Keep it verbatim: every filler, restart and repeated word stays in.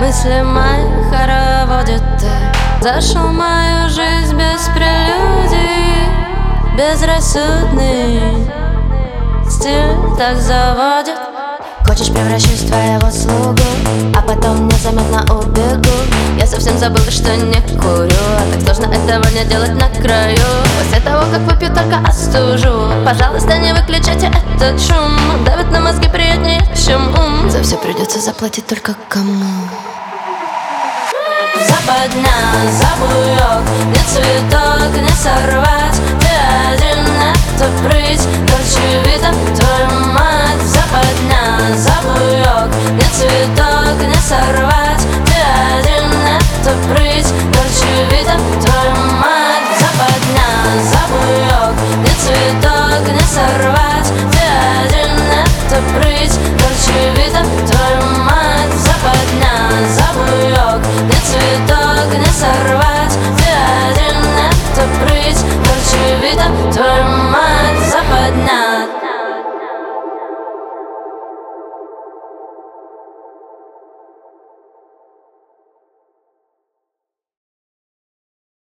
мысли мои хороводит ты. Зашел в мою жизнь без прелюдий, безрассудный стиль так заводит. Хочешь, превращусь в твоего слугу, а потом незаметно убегу. Я совсем забыла, что не курю, а так сложно этого не делать на краю. После того, как выпью, только остужу. Пожалуйста, не выключайте этот шум, давит на мозги приятнее, чем ум. За все придется заплатить только кому? Западня, забуек, не цветок, не сорвать. Ты